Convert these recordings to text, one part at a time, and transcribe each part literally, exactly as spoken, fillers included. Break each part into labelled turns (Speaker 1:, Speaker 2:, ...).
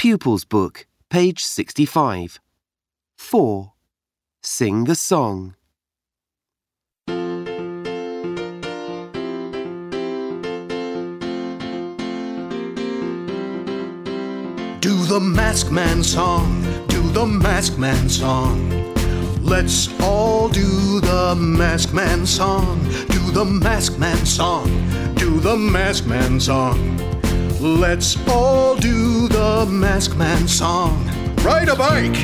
Speaker 1: Pupils Book, page sixty-five. four. Sing the song.
Speaker 2: Do the Masked Man song, do the Masked Man song. Let's all do the Masked Man song. Do the Masked Man song, do the Masked Man song. Let's all do the Masked Man song. Ride a bike.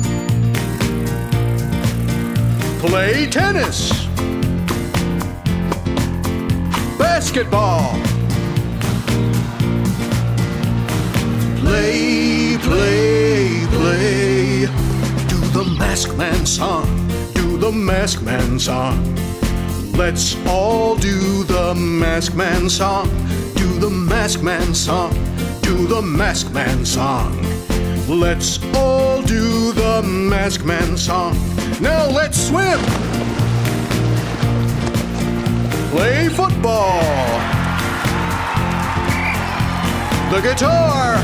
Speaker 2: Play tennis. Basketball. Play, play, play. Do the Masked Man song, do the Masked Man song. Let's all do the Masked Man song. Do the Masked Man song, do the Masked Man song. Let's all do the Masked Man song. Now let's swim. Play football. The guitar.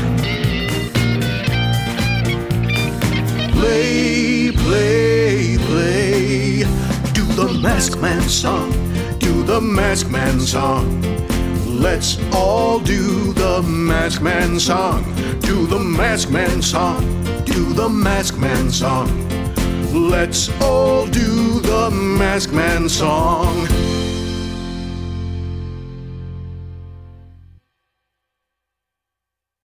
Speaker 2: Play, play, play. Do the Masked Man song, do the Masked Man song. Let's all do the Masked Man song. Do the Masked Man song, do the Masked Man song. Let's all do the Masked Man song.